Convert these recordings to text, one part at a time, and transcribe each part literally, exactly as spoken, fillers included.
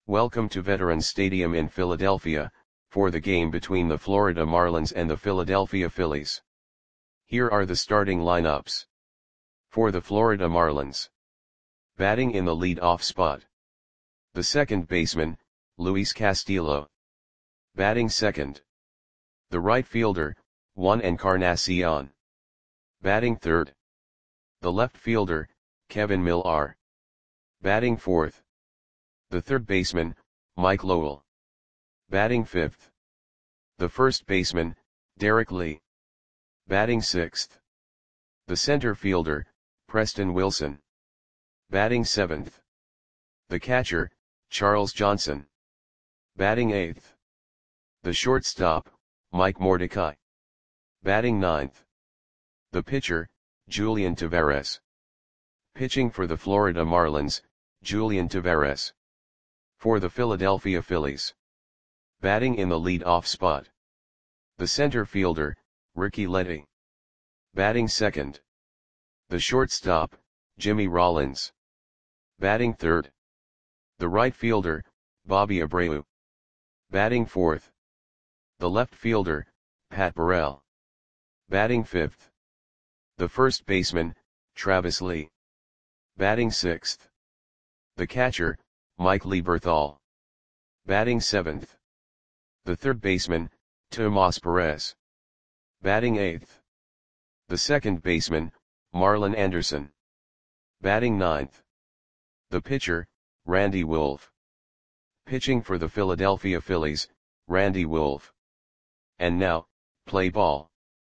Welcome to Veterans Stadium in Philadelphia, for the game between the Florida Marlins and the Philadelphia Phillies. Here are the starting lineups. For the Florida Marlins. Batting in the lead-off spot. The second baseman, Luis Castillo. Batting second. The right fielder, Juan Encarnacion. Batting third. The left fielder, Kevin Millar. Batting fourth. The third baseman, Mike Lowell. Batting fifth. The first baseman, Derek Lee. Batting sixth. The center fielder, Preston Wilson. Batting seventh. The catcher, Charles Johnson. Batting eighth. The shortstop, Mike Mordecai. Batting ninth. The pitcher, Julian Tavarez. Pitching for the Florida Marlins, Julian Tavarez. For the Philadelphia Phillies. Batting in the lead-off spot. The center fielder, Ricky Letty. Batting second. The shortstop, Jimmy Rollins. Batting third. The right fielder, Bobby Abreu. Batting fourth. The left fielder, Pat Burrell. Batting fifth. The first baseman, Travis Lee. Batting sixth. The catcher, Mike Lieberthal. Batting seventh. The third baseman, Tomas Perez. Batting eighth. The second baseman, Marlon Anderson. Batting ninth. The pitcher, Randy Wolf. Pitching for the Philadelphia Phillies, Randy Wolf. And now, play ball.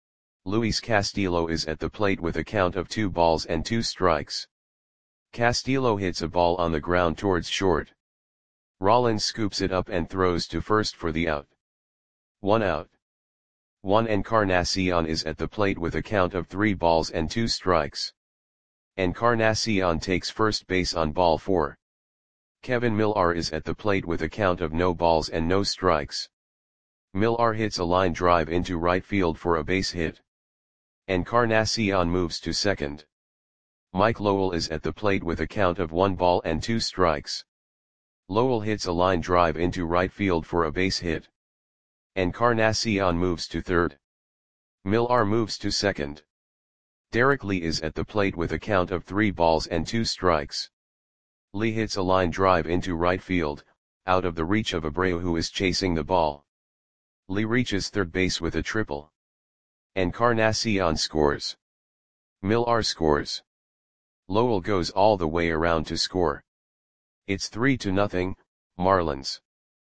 Luis Castillo is at the plate with a count of two balls and two strikes. Castillo hits a ball on the ground towards short. Rollins scoops it up and throws to first for the out. One out. Juan Encarnacion is at the plate with a count of three balls and two strikes. Encarnacion takes first base on ball four. Kevin Millar is at the plate with a count of no balls and no strikes. Millar hits a line drive into right field for a base hit. Encarnacion moves to second. Mike Lowell is at the plate with a count of one ball and two strikes. Lowell hits a line drive into right field for a base hit. Encarnacion moves to third. Millar moves to second. Derek Lee is at the plate with a count of three balls and two strikes. Lee hits a line drive into right field, out of the reach of Abreu who is chasing the ball. Lee reaches third base with a triple. Encarnacion scores. Millar scores. Lowell goes all the way around to score. It's three to nothing, Marlins.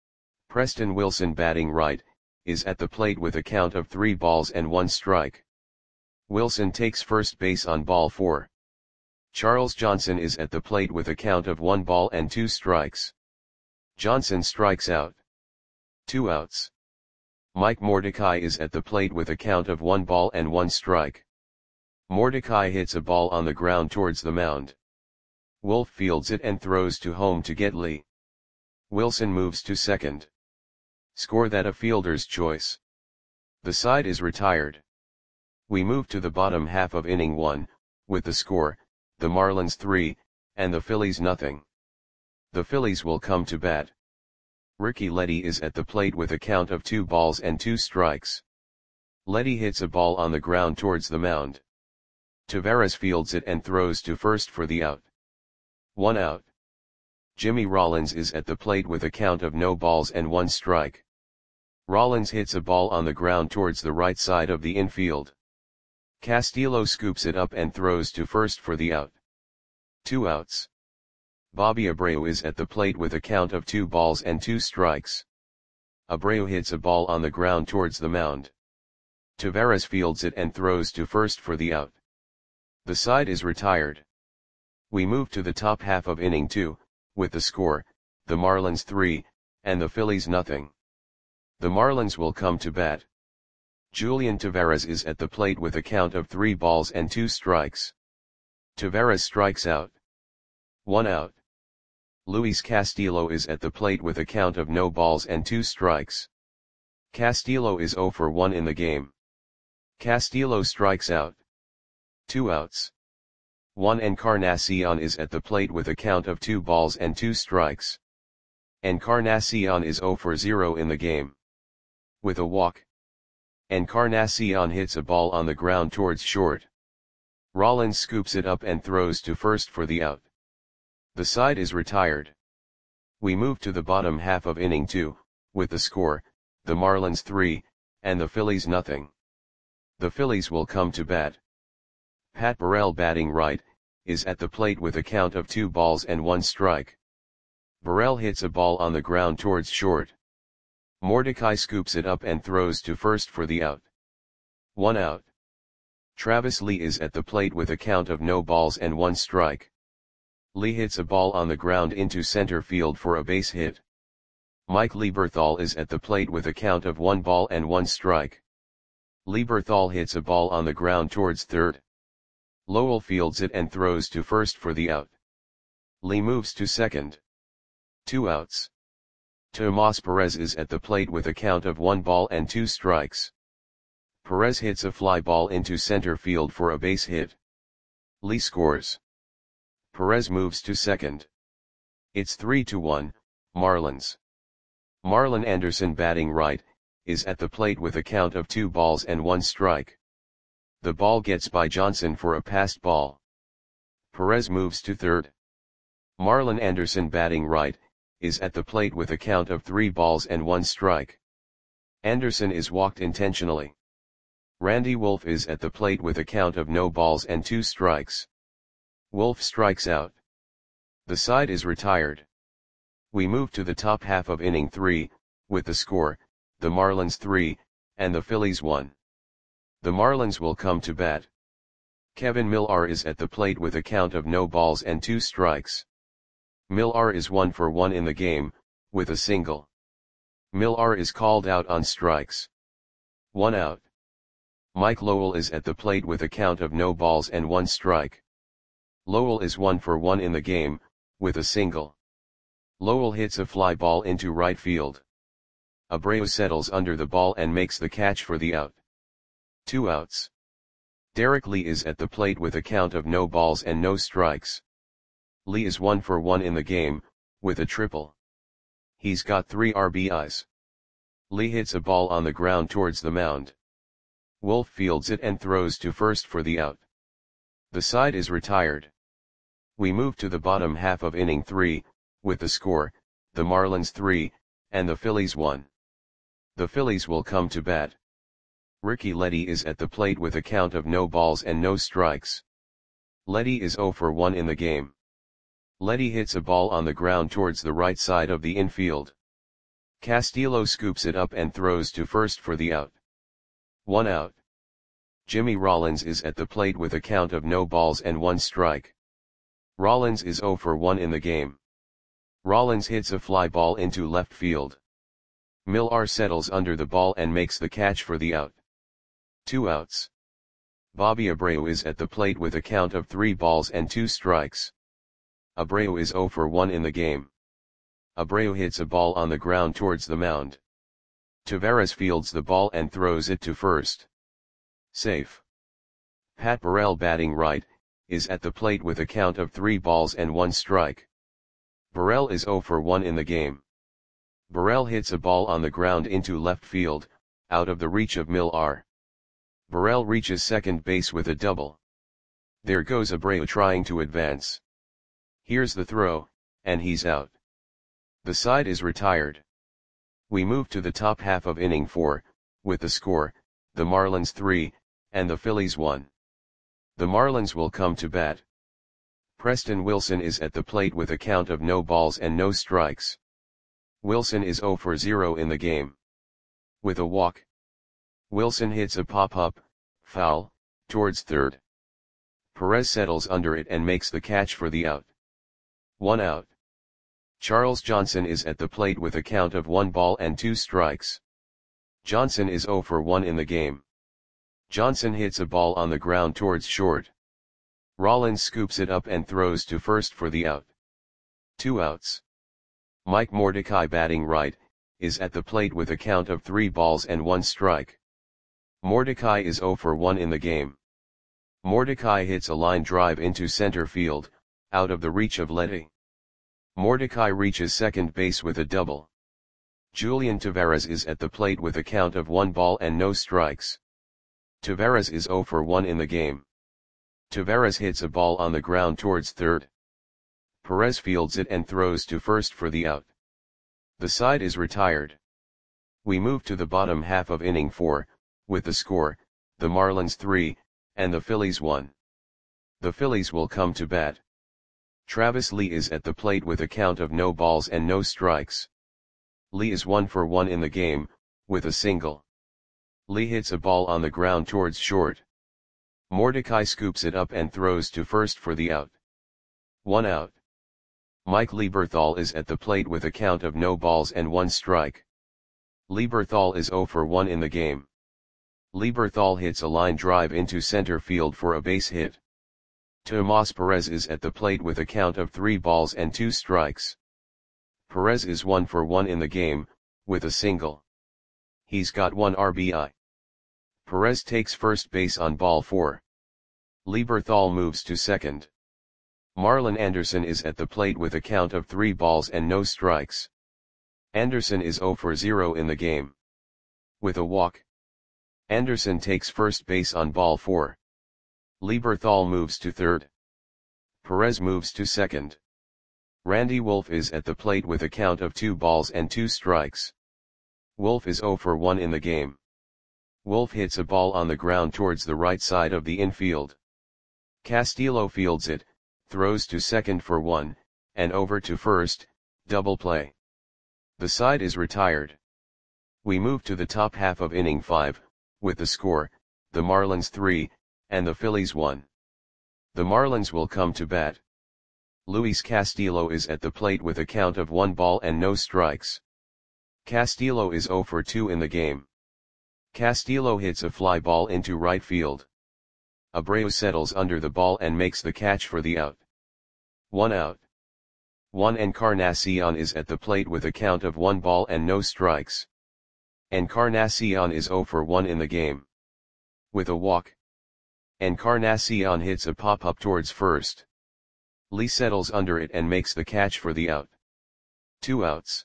Preston Wilson batting right, is at the plate with a count of three balls and one strike. Wilson takes first base on ball four. Charles Johnson is at the plate with a count of one ball and two strikes. Johnson strikes out. Two outs. Mike Mordecai is at the plate with a count of one ball and one strike. Mordecai hits a ball on the ground towards the mound. Wolf fields it and throws to home to get Lee. Wilson moves to second. Score that a fielder's choice. The side is retired. We move to the bottom half of inning one, with the score, the Marlins three, and the Phillies nothing. The Phillies will come to bat. Ricky Letty is at the plate with a count of two balls and two strikes. Letty hits a ball on the ground towards the mound. Tavarez fields it and throws to first for the out. One out. Jimmy Rollins is at the plate with a count of no balls and one strike. Rollins hits a ball on the ground towards the right side of the infield. Castillo scoops it up and throws to first for the out. Two outs. Bobby Abreu is at the plate with a count of two balls and two strikes. Abreu hits a ball on the ground towards the mound. Tavarez fields it and throws to first for the out. The side is retired. We move to the top half of inning two, with the score, the Marlins three, and the Phillies nothing. The Marlins will come to bat. Julian Tavarez is at the plate with a count of three balls and two strikes. Tavarez strikes out. One out. Luis Castillo is at the plate with a count of no balls and two strikes. Castillo is zero for one in the game. Castillo strikes out. Two outs. Juan Encarnacion is at the plate with a count of two balls and two strikes. Encarnacion is zero for zero in the game. With a walk, Encarnacion hits a ball on the ground towards short. Rollins scoops it up and throws to first for the out. The side is retired. We move to the bottom half of inning two, with the score, the Marlins three, and the Phillies nothing. The Phillies will come to bat. Pat Burrell, batting right, is at the plate with a count of two balls and one strike. Burrell hits a ball on the ground towards short. Mordecai scoops it up and throws to first for the out. One out. Travis Lee is at the plate with a count of no balls and one strike. Lee hits a ball on the ground into center field for a base hit. Mike Lieberthal is at the plate with a count of one ball and one strike. Lieberthal hits a ball on the ground towards third. Lowell fields it and throws to first for the out. Lee moves to second. Two outs. Tomas Perez is at the plate with a count of one ball and two strikes. Perez hits a fly ball into center field for a base hit. Lee scores. Perez moves to second. It's three to one, Marlins. Marlon Anderson, batting right, is at the plate with a count of two balls and one strike. The ball gets by Johnson for a passed ball. Perez moves to third. Marlon Anderson, batting right, is at the plate with a count of three balls and one strike. Anderson is walked intentionally. Randy Wolf is at the plate with a count of no balls and two strikes. Wolf strikes out. The side is retired. We move to the top half of inning three, with the score, the Marlins three, and the Phillies one. The Marlins will come to bat. Kevin Millar is at the plate with a count of no balls and two strikes. Millar is one for one in the game, with a single. Millar is called out on strikes. One out. Mike Lowell is at the plate with a count of no balls and one strike. Lowell is one for one in the game, with a single. Lowell hits a fly ball into right field. Abreu settles under the ball and makes the catch for the out. Two outs. Derek Lee is at the plate with a count of no balls and no strikes. Lee is one for one in the game, with a triple. He's got three R B Is. Lee hits a ball on the ground towards the mound. Wolf fields it and throws to first for the out. The side is retired. We move to the bottom half of inning three, with the score, the Marlins three, and the Phillies one. The Phillies will come to bat. Ricky Leddy is at the plate with a count of no balls and no strikes. Leddy is zero for one in the game. Leddy hits a ball on the ground towards the right side of the infield. Castillo scoops it up and throws to first for the out. One out. Jimmy Rollins is at the plate with a count of no balls and one strike. Rollins is zero for one in the game. Rollins hits a fly ball into left field. Millar settles under the ball and makes the catch for the out. Two outs. Bobby Abreu is at the plate with a count of three balls and two strikes. Abreu is zero for one in the game. Abreu hits a ball on the ground towards the mound. Taveras fields the ball and throws it to first. Safe. Pat Burrell, batting right, is at the plate with a count of three balls and one strike. Burrell is zero for one in the game. Burrell hits a ball on the ground into left field, out of the reach of Millar. Burrell reaches second base with a double. There goes Abreu trying to advance. Here's the throw, and he's out. The side is retired. We move to the top half of inning four, with the score, the Marlins three, and the Phillies one. The Marlins will come to bat. Preston Wilson is at the plate with a count of no balls and no strikes. Wilson is zero for zero in the game. With a walk, Wilson hits a pop-up, foul, towards third. Perez settles under it and makes the catch for the out. One out. Charles Johnson is at the plate with a count of one ball and two strikes. Johnson is zero for one in the game. Johnson hits a ball on the ground towards short. Rollins scoops it up and throws to first for the out. Two outs. Mike Mordecai, batting right, is at the plate with a count of three balls and one strike. Mordecai is zero for one in the game. Mordecai hits a line drive into center field, out of the reach of Leddy. Mordecai reaches second base with a double. Julian Taveras is at the plate with a count of one ball and no strikes. Taveras is zero for one in the game. Taveras hits a ball on the ground towards third. Perez fields it and throws to first for the out. The side is retired. We move to the bottom half of inning four, with the score, the Marlins three, and the Phillies one. The Phillies will come to bat. Travis Lee is at the plate with a count of no balls and no strikes. Lee is one for one in the game, with a single. Lee hits a ball on the ground towards short. Mordecai scoops it up and throws to first for the out. One out. Mike Lieberthal is at the plate with a count of no balls and one strike. Lieberthal is zero for one in the game. Lieberthal hits a line drive into center field for a base hit. Tomas Perez is at the plate with a count of three balls and two strikes. Perez is one for one in the game, with a single. He's got one R B I. Perez takes first base on ball four. Lieberthal moves to second. Marlon Anderson is at the plate with a count of three balls and no strikes. Anderson is zero for zero in the game. With a walk. Anderson takes first base on ball four. Lieberthal moves to third. Perez moves to second. Randy Wolf is at the plate with a count of two balls and two strikes. Wolf is zero for one in the game. Wolf hits a ball on the ground towards the right side of the infield. Castillo fields it, throws to second for one, and over to first, double play. The side is retired. We move to the top half of inning five, with the score, the Marlins three, and the Phillies one. The Marlins will come to bat. Luis Castillo is at the plate with a count of one ball and no strikes. Castillo is zero for two in the game. Castillo hits a fly ball into right field. Abreu settles under the ball and makes the catch for the out. One out. Juan Encarnacion is at the plate with a count of one ball and no strikes. Encarnacion is zero for one in the game. With a walk. Encarnacion hits a pop-up towards first. Lee settles under it and makes the catch for the out. Two outs.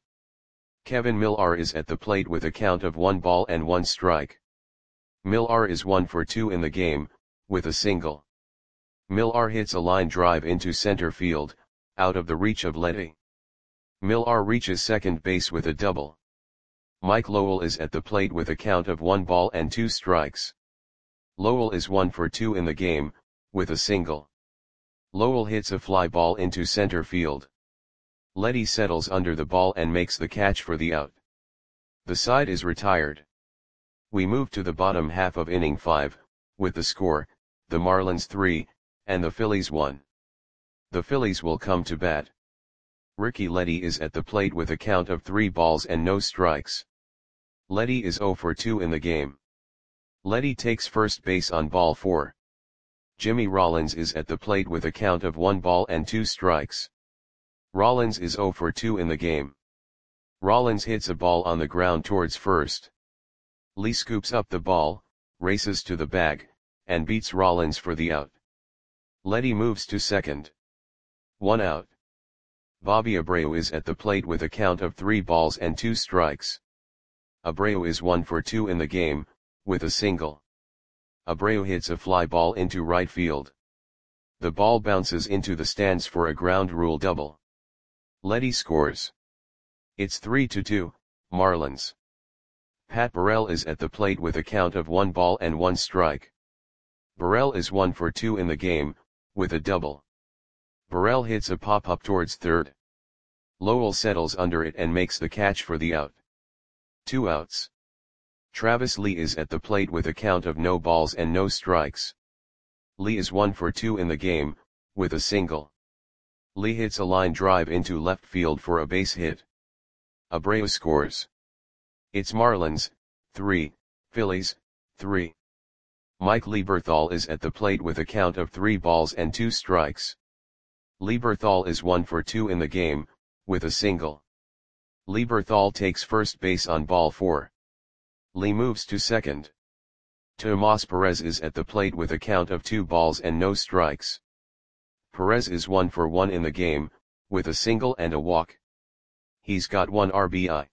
Kevin Millar is at the plate with a count of one ball and one strike. Millar is one for two in the game, with a single. Millar hits a line drive into center field, out of the reach of Letty. Millar reaches second base with a double. Mike Lowell is at the plate with a count of one ball and two strikes. Lowell is one for two in the game, with a single. Lowell hits a fly ball into center field. Letty settles under the ball and makes the catch for the out. The side is retired. We move to the bottom half of inning five, with the score, the Marlins three, and the Phillies one. The Phillies will come to bat. Ricky Letty is at the plate with a count of three balls and no strikes. Letty is zero for two in the game. Letty takes first base on ball four. Jimmy Rollins is at the plate with a count of one ball and two strikes. Rollins is zero for two in the game. Rollins hits a ball on the ground towards first. Lee scoops up the ball, races to the bag, and beats Rollins for the out. Letty moves to second. One out. Bobby Abreu is at the plate with a count of three balls and two strikes. Abreu is one for two in the game, with a single. Abreu hits a fly ball into right field. The ball bounces into the stands for a ground rule double. Letty scores. It's three to two, Marlins. Pat Burrell is at the plate with a count of one ball and one strike. Burrell is one for two in the game, with a double. Burrell hits a pop-up towards third. Lowell settles under it and makes the catch for the out. Two outs. Travis Lee is at the plate with a count of no balls and no strikes. Lee is one for two in the game, with a single. Lee hits a line drive into left field for a base hit. Abreu scores. It's Marlins, three, Phillies, three. Mike Lieberthal is at the plate with a count of three balls and two strikes. Lieberthal is one for two in the game, with a single. Lieberthal takes first base on ball four. Lee moves to second. Tomas Perez is at the plate with a count of two balls and no strikes. Perez is one for one in the game, with a single and a walk. He's got one R B I.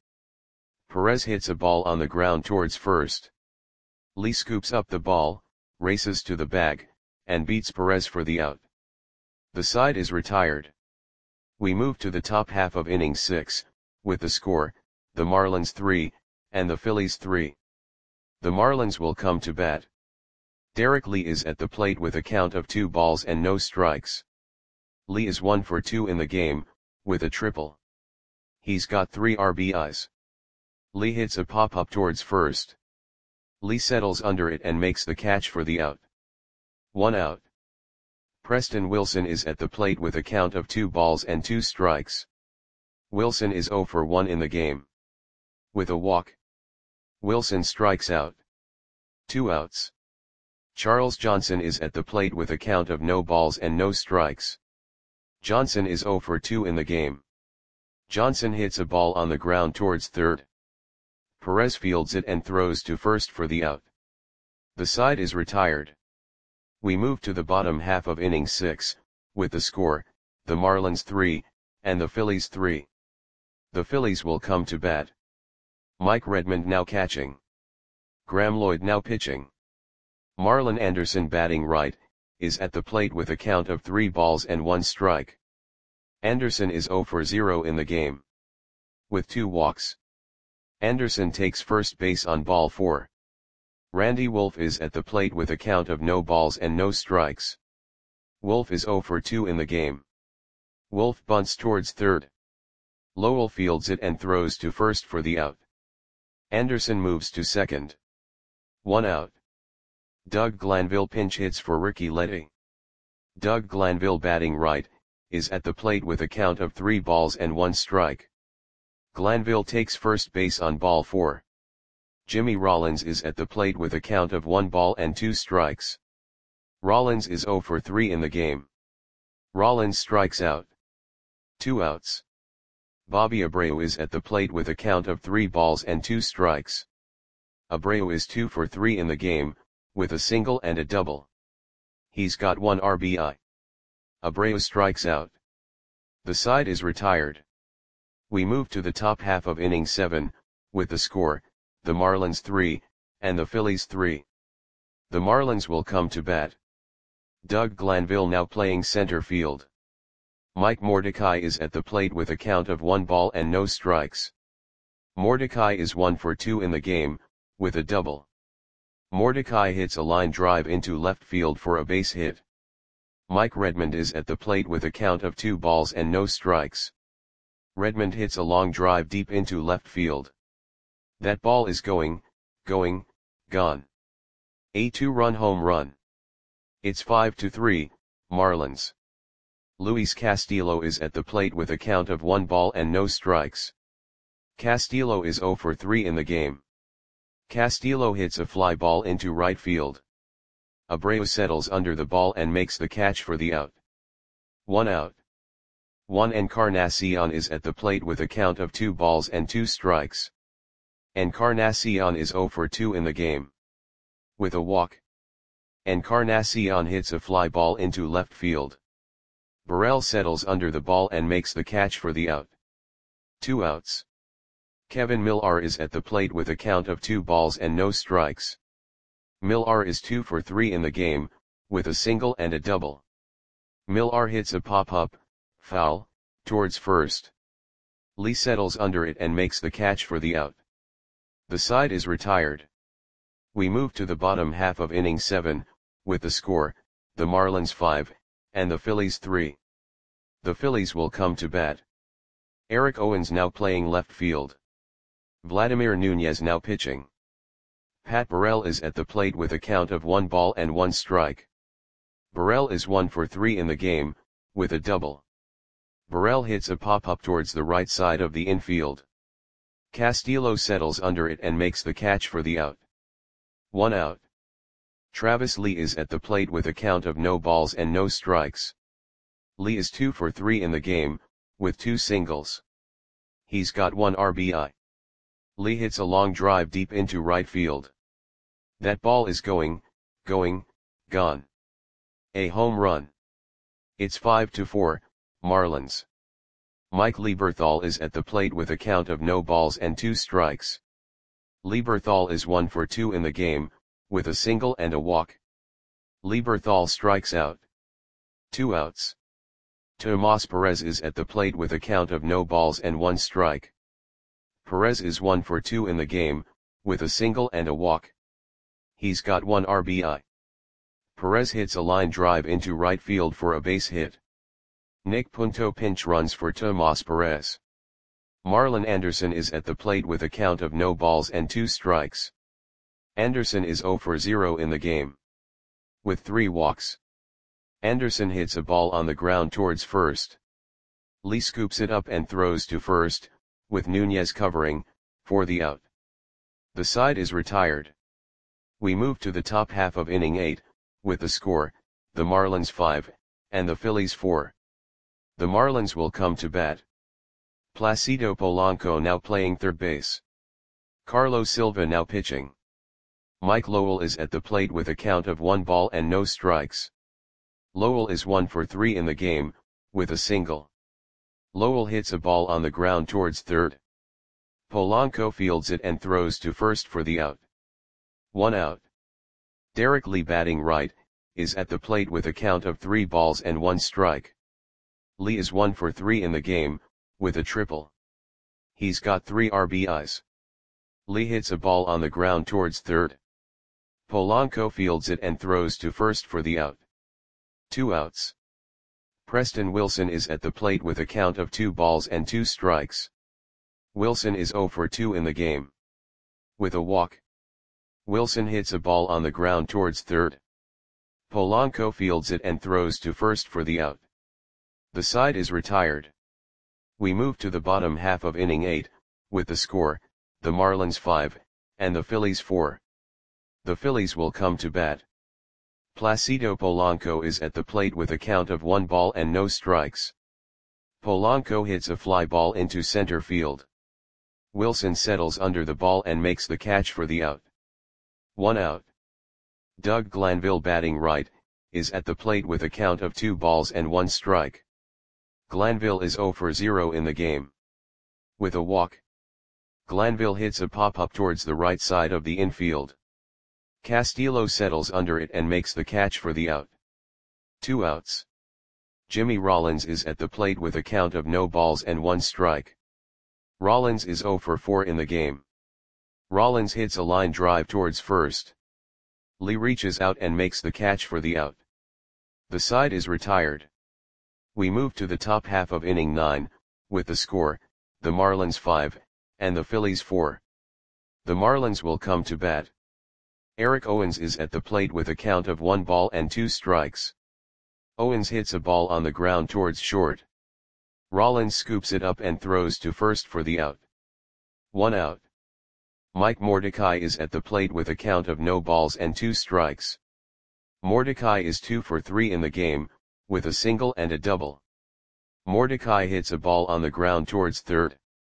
Perez hits a ball on the ground towards first. Lee scoops up the ball, races to the bag, and beats Perez for the out. The side is retired. We move to the top half of inning six, with the score, the Marlins three, and the Phillies three. The Marlins will come to bat. Derek Lee is at the plate with a count of two balls and no strikes. Lee is one for two in the game, with a triple. He's got three R B Is. Lee hits a pop-up towards first. Lee settles under it and makes the catch for the out. One out. Preston Wilson is at the plate with a count of two balls and two strikes. Wilson is zero for one in the game. With a walk, Wilson strikes out. Two outs. Charles Johnson is at the plate with a count of no balls and no strikes. Johnson is zero for two in the game. Johnson hits a ball on the ground towards third. Perez fields it and throws to first for the out. The side is retired. We move to the bottom half of inning six, with the score, the Marlins three, and the Phillies three. The Phillies will come to bat. Mike Redmond now catching. Graham Lloyd now pitching. Marlon Anderson batting right, is at the plate with a count of three balls and one strike. Anderson is zero for zero in the game. With two walks. Anderson takes first base on ball four. Randy Wolf is at the plate with a count of no balls and no strikes. Wolf is zero for two in the game. Wolf bunts towards third. Lowell fields it and throws to first for the out. Anderson moves to second. One out. Doug Glanville pinch hits for Ricky Letty. Doug Glanville batting right, is at the plate with a count of three balls and one strike. Glanville takes first base on ball four. Jimmy Rollins is at the plate with a count of one ball and two strikes. Rollins is zero for three in the game. Rollins strikes out. Two outs. Bobby Abreu is at the plate with a count of three balls and two strikes. Abreu is two for three in the game, with a single and a double. He's got one R B I. Abreu strikes out. The side is retired. We move to the top half of inning seven, with the score, the Marlins three, and the Phillies three. The Marlins will come to bat. Doug Glanville now playing center field. Mike Mordecai is at the plate with a count of one ball and no strikes. Mordecai is one for two in the game, with a double. Mordecai hits a line drive into left field for a base hit. Mike Redmond is at the plate with a count of two balls and no strikes. Redmond hits a long drive deep into left field. That ball is going, going, gone. A two-run home run. It's five to three, Marlins. Luis Castillo is at the plate with a count of one ball and no strikes. Castillo is zero for three in the game. Castillo hits a fly ball into right field. Abreu settles under the ball and makes the catch for the out. One out. Juan Encarnacion is at the plate with a count of two balls and two strikes. Encarnacion is zero for two in the game. With a walk. Encarnacion hits a fly ball into left field. Burrell settles under the ball and makes the catch for the out. Two outs. Kevin Millar is at the plate with a count of two balls and no strikes. Millar is two for three in the game, with a single and a double. Millar hits a pop-up, foul, towards first. Lee settles under it and makes the catch for the out. The side is retired. We move to the bottom half of inning seven, with the score, the Marlins five, and the Phillies three. The Phillies will come to bat. Eric Owens now playing left field. Vladimir Nunez now pitching. Pat Burrell is at the plate with a count of one ball and one strike. Burrell is one for three in the game, with a double. Burrell hits a pop-up towards the right side of the infield. Castillo settles under it and makes the catch for the out. One out. Travis Lee is at the plate with a count of no balls and no strikes. Lee is two for three in the game, with two singles. He's got one R B I. Lee hits a long drive deep into right field. That ball is going, going, gone. A home run. It's five to four, Marlins. Mike Lieberthal is at the plate with a count of no balls and two strikes. Lieberthal is one for two in the game, with a single and a walk. Lieberthal strikes out. Two outs. Tomas Perez is at the plate with a count of no balls and one strike. Perez is one for two in the game, with a single and a walk. He's got one R B I. Perez hits a line drive into right field for a base hit. Nick Punto pinch runs for Tomas Perez. Marlon Anderson is at the plate with a count of no balls and two strikes. Anderson is zero for zero in the game. With three walks. Anderson hits a ball on the ground towards first. Lee scoops it up and throws to first, with Nunez covering, for the out. The side is retired. We move to the top half of inning eight, with the score, the Marlins five, and the Phillies four. The Marlins will come to bat. Placido Polanco now playing third base. Carlos Silva now pitching. Mike Lowell is at the plate with a count of one ball and no strikes. Lowell is one for three in the game, with a single. Lowell hits a ball on the ground towards third. Polanco fields it and throws to first for the out. One out. Derek Lee batting right, is at the plate with a count of three balls and one strike. Lee is one for three in the game, with a triple. He's got three R B Is. Lee hits a ball on the ground towards third. Polanco fields it and throws to first for the out. Two outs. Preston Wilson is at the plate with a count of two balls and two strikes. Wilson is zero for two in the game. With a walk. Wilson hits a ball on the ground towards third. Polanco fields it and throws to first for the out. The side is retired. We move to the bottom half of inning eight, with the score, the Marlins five, and the Phillies four. The Phillies will come to bat. Placido Polanco is at the plate with a count of one ball and no strikes. Polanco hits a fly ball into center field. Wilson settles under the ball and makes the catch for the out. One out. Doug Glanville batting right, is at the plate with a count of two balls and one strike. Glanville is zero for zero in the game. With a walk. Glanville hits a pop-up towards the right side of the infield. Castillo settles under it and makes the catch for the out. Two outs. Jimmy Rollins is at the plate with a count of no balls and one strike. Rollins is zero for four in the game. Rollins hits a line drive towards first. Lee reaches out and makes the catch for the out. The side is retired. We move to the top half of inning nine, with the score, the Marlins five, and the Phillies four. The Marlins will come to bat. Eric Owens is at the plate with a count of one ball and two strikes. Owens hits a ball on the ground towards short. Rollins scoops it up and throws to first for the out. One out. Mike Mordecai is at the plate with a count of no balls and two strikes. Mordecai is two for three in the game, with a single and a double. Mordecai hits a ball on the ground towards third.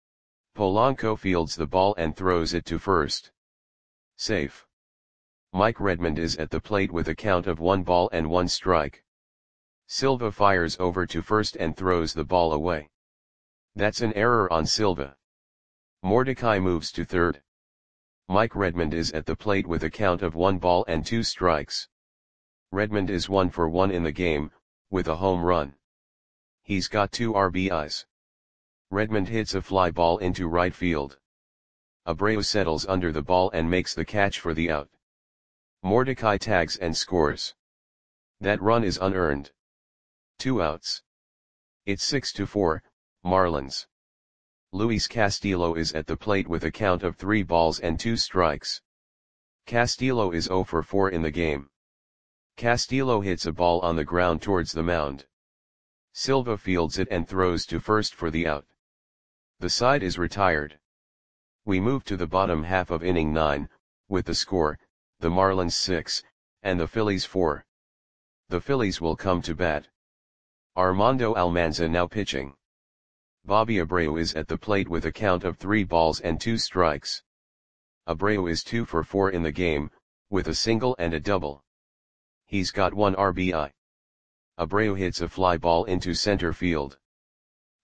Polanco fields the ball and throws it to first. Safe. Mike Redmond is at the plate with a count of one ball and one strike. Silva fires over to first and throws the ball away. That's an error on Silva. Mordecai moves to third. Mike Redmond is at the plate with a count of one ball and two strikes. Redmond is one for one in the game, with a home run. He's got two R B Is. Redmond hits a fly ball into right field. Abreu settles under the ball and makes the catch for the out. Mordecai tags and scores. That run is unearned. Two outs. It's six to four, Marlins. Luis Castillo is at the plate with a count of three balls and two strikes. Castillo is zero for four in the game. Castillo hits a ball on the ground towards the mound. Silva fields it and throws to first for the out. The side is retired. We move to the bottom half of inning nine, with the score, the Marlins six, and the Phillies four. The Phillies will come to bat. Armando Almanza now pitching. Bobby Abreu is at the plate with a count of three balls and two strikes. Abreu is two for four in the game, with a single and a double. He's got one R B I. Abreu hits a fly ball into center field.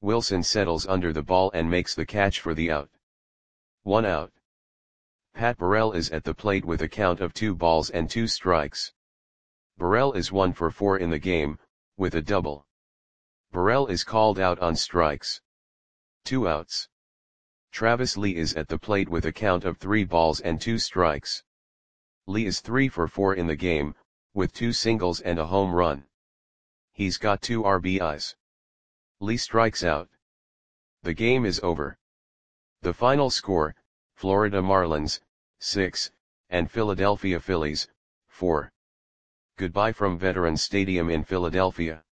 Wilson settles under the ball and makes the catch for the out. One out. Pat Burrell is at the plate with a count of two balls and two strikes. Burrell is one for four in the game, with a double. Burrell is called out on strikes. Two outs. Travis Lee is at the plate with a count of three balls and two strikes. Lee is three for four in the game, with two singles and a home run. He's got two R B Is. Lee strikes out. The game is over. The final score, Florida Marlins, six, and Philadelphia Phillies, four. Goodbye from Veterans Stadium in Philadelphia.